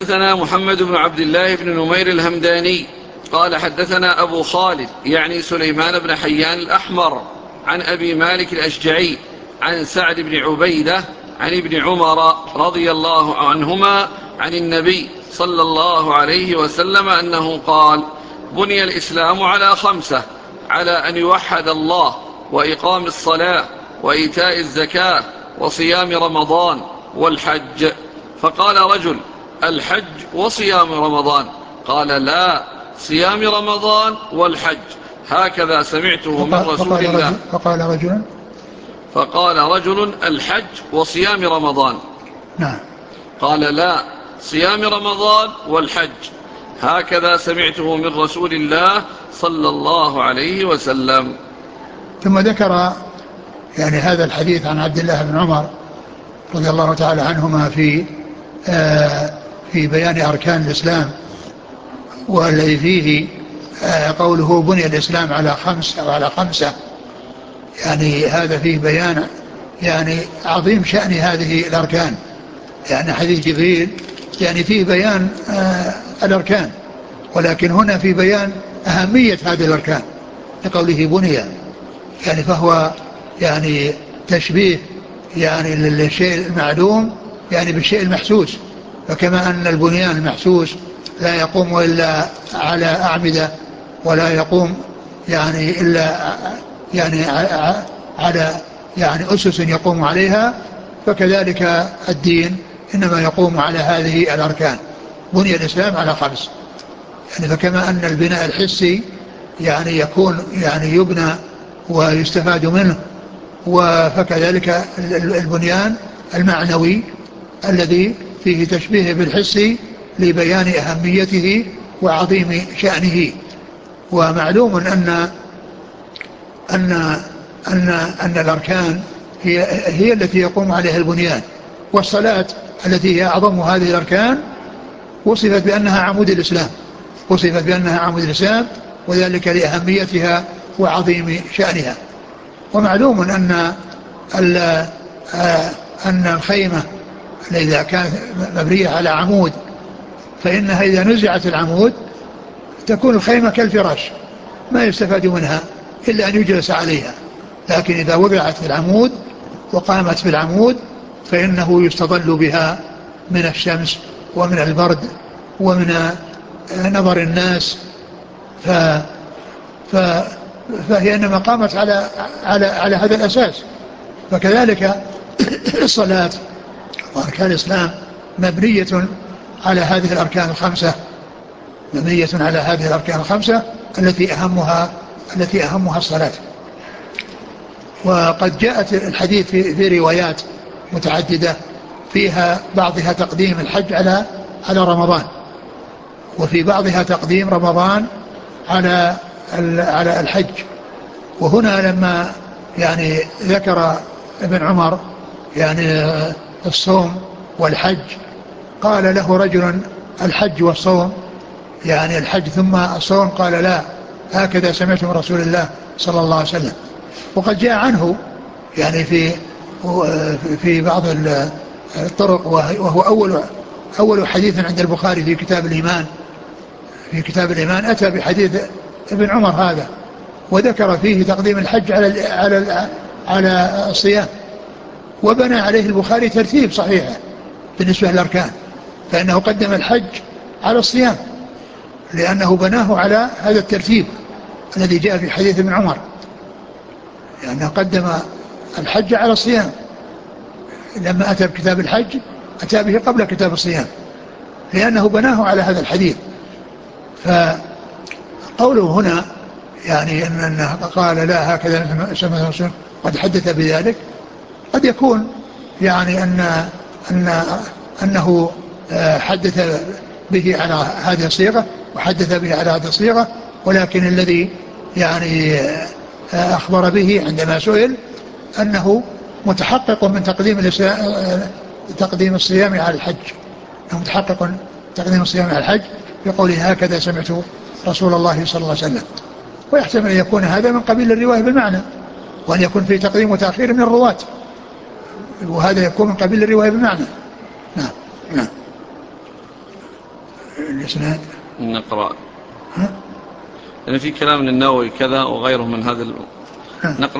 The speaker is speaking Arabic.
حدثنا محمد بن عبد الله بن نمير الهمداني قال حدثنا أبو خالد يعني سليمان بن حيان الأحمر عن أبي مالك الأشجعي عن سعد بن عبيدة عن ابن عمر رضي الله عنهما عن النبي صلى الله عليه وسلم أنه قال: بني الإسلام على 5: على أن يوحد الله، وإقام الصلاة، وإيتاء الزكاة، وصيام رمضان، والحج. فقال رجل: الحج وصيام رمضان؟ قال: لا، صيام رمضان والحج، هكذا سمعته من رسول الله. فقال رجل: الحج وصيام رمضان؟ نعم. قال: لا، صيام رمضان والحج، هكذا سمعته من رسول الله صلى الله عليه وسلم. ثم ذكر يعني هذا الحديث عن عبد الله بن عمر رضي الله تعالى عنهما في بيان أركان الإسلام، والذي فيه قوله بني الإسلام على 5 أو على 5. يعني هذا فيه بيان يعني عظيم شأن هذه الأركان. يعني حديث جبريل يعني فيه بيان الأركان، ولكن هنا في بيان أهمية هذه الأركان لقوله بني، يعني فهو يعني تشبيه يعني للشيء المعلوم يعني بالشيء المحسوس. فكما أن البنيان المحسوس لا يقوم إلا على أعمدة، ولا يقوم يعني إلا يعني على يعني أسس يقوم عليها، فكذلك الدين إنما يقوم على هذه الأركان. بني الإسلام على 5. يعني فكما أن البناء الحسي يعني يكون يعني يبنى ويستفاد منه، فكذلك البنيان المعنوي الذي فيه تشبيه بالحسي لبيان أهميته وعظيم شأنه. ومعلوم أن الأركان هي التي يقوم عليها البنيان، والصلاة التي هي أعظم هذه الأركان وصفت بأنها عمود الإسلام، وصفت بأنها عمود الإسلام، وذلك لأهميتها وعظيم شأنها. ومعلوم أن الخيمة إذا كانت مبنية على عمود فإنها إذا نزعت العمود تكون الخيمة كالفراش، ما يستفاد منها إلا أن يجلس عليها. لكن إذا وضعت في العمود وقامت في العمود فإنه يستظل بها من الشمس ومن البرد ومن نظر الناس. ف ف فهي إنما قامت على هذا الأساس. فكذلك الصلاة وأركان الإسلام مبنية على هذه الأركان الخمسة، مبنية على هذه الأركان الخمسة التي أهمها الصلاة. وقد جاءت الحديث في روايات متعددة فيها بعضها تقديم الحج على رمضان، وفي بعضها تقديم رمضان على الحج. وهنا لما يعني ذكر ابن عمر يعني الصوم والحج قال له رجل: الحج والصوم؟ يعني الحج ثم الصوم؟ قال: لا، هكذا سمعت من رسول الله صلى الله عليه وسلم. وقد جاء عنه يعني في بعض الطرق، وهو أول حديث عند البخاري في كتاب الإيمان، أتى بحديث ابن عمر هذا، وذكر فيه تقديم الحج على الصيام، وبنى عليه البخاري ترتيب صحيح بالنسبة للأركان، فإنه قدم الحج على الصيام لأنه بناه على هذا الترتيب الذي جاء في حديث ابن عمر، لأنه قدم الحج على الصيام. لما أتى بكتاب الحج أتى به قبل كتاب الصيام لأنه بناه على هذا الحديث. فقوله هنا يعني أنه قال: لا، هكذا سمع الرسول قد حدث بذلك، قد يكون يعني أنه حدث به على هذه الصيغة وحدث به على هذه الصيغة، ولكن الذي يعني أخبر به عندما سئل أنه متحقق من تقديم الصيام على الحج، متحقق تقديم الصيام على الحج بقوله: هكذا سمعت رسول الله صلى الله عليه وسلم. ويحتمل أن يكون هذا من قبيل الرواية بالمعنى، وأن يكون في تقديم وتأخير من الرواة، وهذا يكون من قبيل الرواية بالمعنى. نعم. الإسناد نقرأ. يعني في كلام النووي كذا وغيره من هذا نقرأ